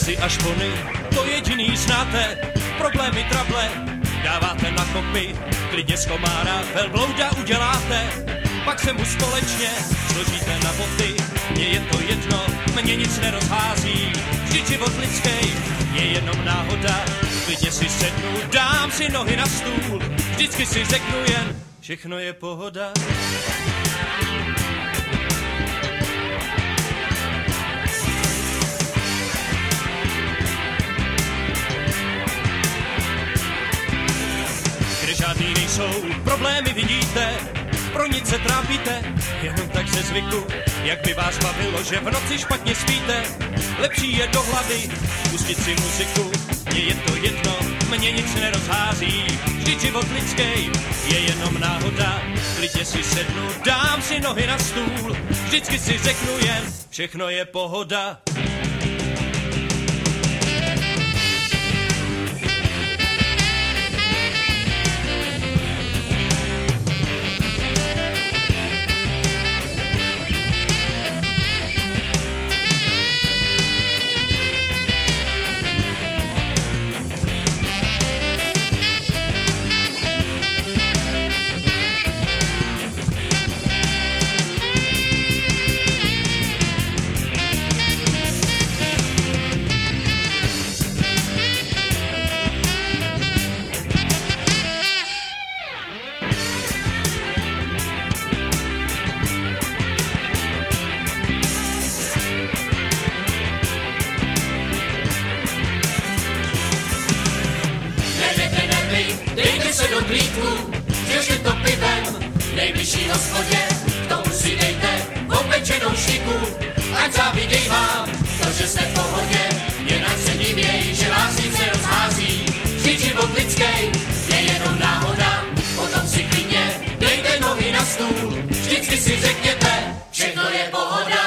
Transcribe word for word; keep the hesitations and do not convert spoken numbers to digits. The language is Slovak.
Věci a špony, to jediný znáte, problémy, trable, dáváte na kopy, klidně z komára velblouda uděláte, pak se mu společně složíte na boty, mně je to jedno, mě nic nerozhází, vždyť život lidský je jenom náhoda, klidně si sednu, dám si nohy na stůl, vždycky si řeknu jen, všechno je pohoda. Kde žádný nejsou, problémy vidíte, pro nic se trápíte, jenom tak ze zvyku, jak by vás bavilo, že v noci špatně spíte, lepší je do hlavy pustit si muziku, mně je to jedno, mě nic nerozhází, vždyť život lidský je jenom náhoda, klidně si sednu, dám si nohy na stůl, vždycky si řeknu jen, všechno je pohoda. Dejte se do klídku, řešte to pivem, nejbližší hospodě, k tomu si dejte opečenou šiku, ať záviděj vám, to, že jste v pohodě, jinak se divěj, že vás nic nerozhází, vždyť život lidský je jenom náhoda, potom si klidně dejte nohy na stůl, vždycky si řekněte, všechno je pohoda.